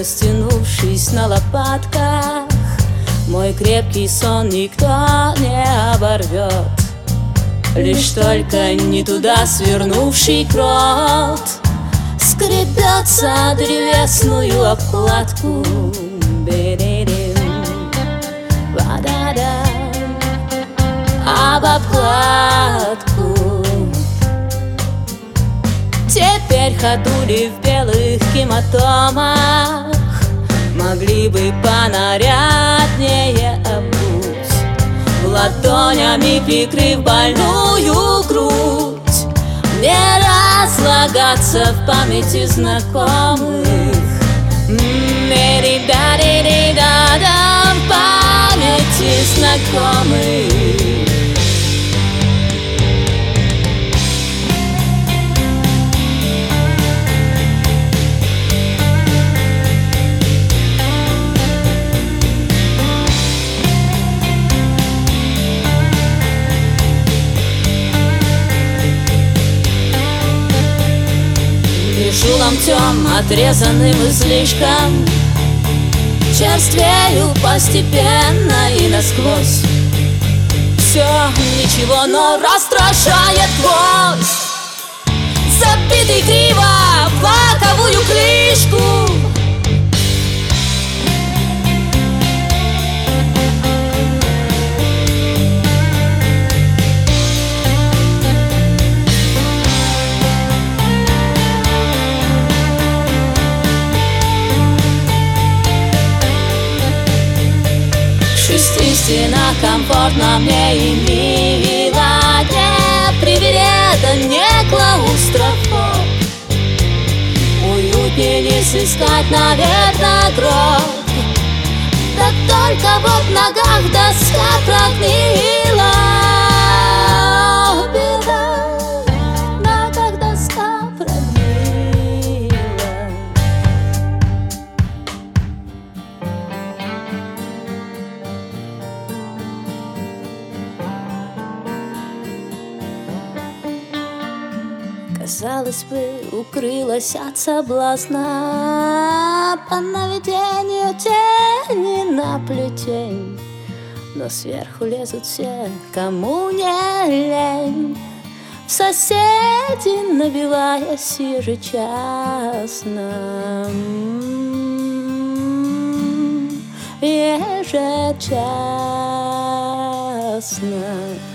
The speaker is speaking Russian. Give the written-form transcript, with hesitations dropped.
растянувшись на лопатках. Мой крепкий сон никто не оборвет, лишь только не туда свернувший крот скребется древесную обкладку. Об обкладку. Теперь ходули в белых гематомах могли бы понаряднее обуть, ладонями прикрыв больную грудь, не разлагаться в памяти знакомых. В памяти знакомых. Лежу ломтем, отрезанным излишком, черствею постепенно и насквозь. Все ничего, но раздражает гвоздь, забитый криво в лаковую клишку. Истинно комфортно мне и мило, не привереда, не клаустрофоб. Уютнее не сыскать, наверное, гроб. Да только вот в ногах доска прогнила. В ногах доска прогнила. Казалось бы, укрылась от соблазна по наведению тени на плетень, но сверху лезут все, кому не лень, в соседи набиваясь ежечасно. Ежечасно.